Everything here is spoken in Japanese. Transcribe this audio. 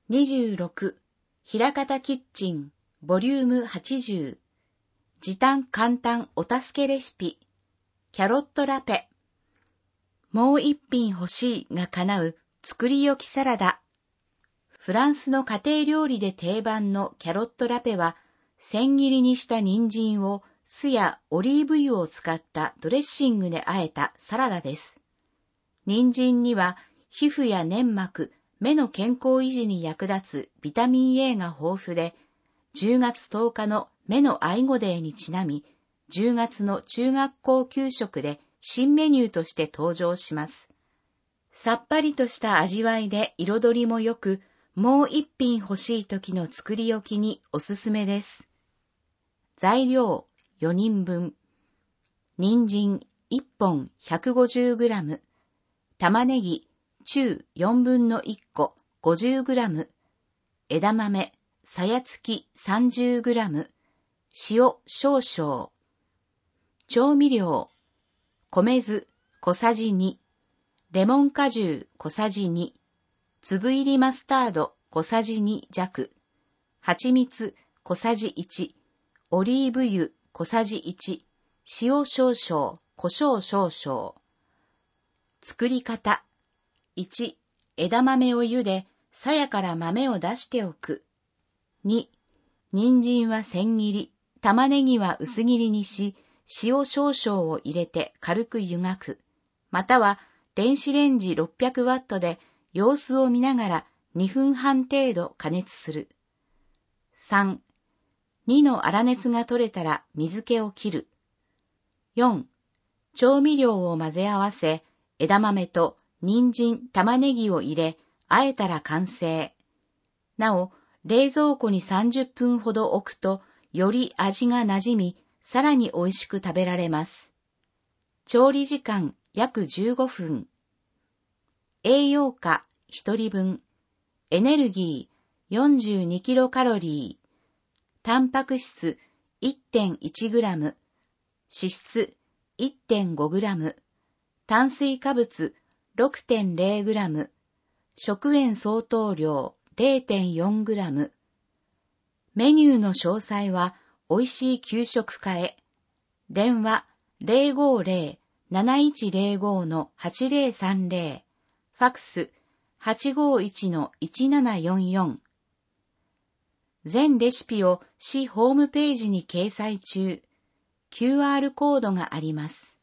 26、平方キッチン、ボリューム80、時短簡単お助けレシピ、キャロットラペ。もう一品欲しいが叶う作り置きサラダ。フランスの家庭料理で定番のキャロットラペは、千切りにした人参を酢やオリーブ油を使ったドレッシングで和えたサラダです。人参には皮膚や粘膜、目の健康維持に役立つビタミン A が豊富で、10月10日の目の愛護デーにちなみ、10月の中学校給食で新メニューとして登場します。さっぱりとした味わいで彩りも良く、もう一品欲しい時の作り置きにおすすめです。材料4人分。人参1本 150g、玉ねぎ中4分の1個 50g、枝豆さやつき 30g、塩少々。調味料米酢小さじ2、レモン果汁小さじ2、粒入りマスタード小さじ2弱、蜂蜜小さじ1、オリーブ油小さじ1、塩少々、胡椒少々。作り方。1、枝豆を茹で、鞘から豆を出しておく。2、人参は千切り、玉ねぎは薄切りにし、塩少々を入れて軽く湯がく。または、電子レンジ600ワットで様子を見ながら2分半程度加熱する。3、2の粗熱が取れたら水気を切る。4、調味料を混ぜ合わせ、枝豆と人参、玉ねぎを入れ、和えたら完成。なお、冷蔵庫に30分ほど置くと、より味が馴染み、さらに美味しく食べられます。調理時間約15分。栄養価1人分。エネルギー42キロカロリー。タンパク質 1.1 グラム。脂質 1.5 グラム。炭水化物 6.0 グラム。食塩相当量 0.4 グラム。メニューの詳細は、おいしい給食課へ。電話 050-7105-8030。ファクス 851-1744。全レシピを市ホームページに掲載中。QR コードがあります。